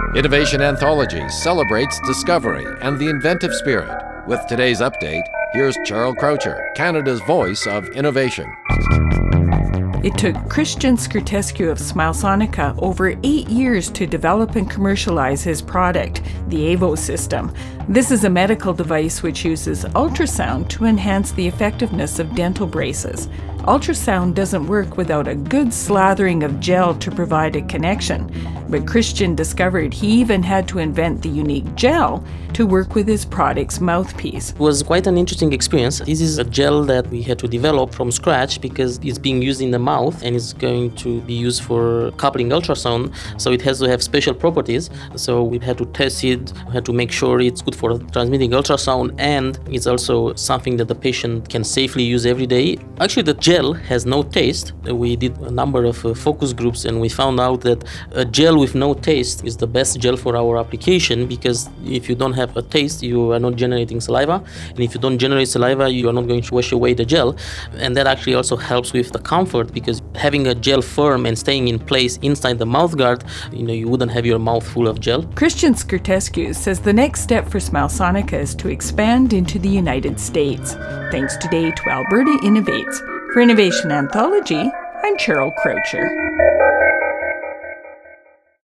Innovation Anthology celebrates discovery and the inventive spirit. With today's update, here's Charles Croucher, Canada's voice of innovation. It took Christian Scurtescu of Smilesonica over 8 years to develop and commercialize his product, the AVO system. This is a medical device which uses ultrasound to enhance the effectiveness of dental braces. Ultrasound doesn't work without a good slathering of gel to provide a connection, but Christian discovered he even had to invent the unique gel to work with his product's mouthpiece. It was quite an interesting experience. This is a gel that we had to develop from scratch because it's being used in the mouth and it's going to be used for coupling ultrasound, so it has to have special properties. So we had to test it, we had to make sure it's good for transmitting ultrasound, and it's also something that the patient can safely use every day. Actually, the gel has no taste. We did a number of focus groups and we found out that a gel with no taste is the best gel for our application, because if you don't have a taste, you are not generating saliva, and if you don't generate saliva, you are not going to wash away the gel. And that actually also helps with the comfort, because having a gel firm and staying in place inside the mouth guard, you wouldn't have your mouth full of gel. Christian Scurtescu says the next step for Smilesonica is to expand into the United States, thanks today to Alberta Innovates. For Innovation Anthology, I'm Cheryl Croucher.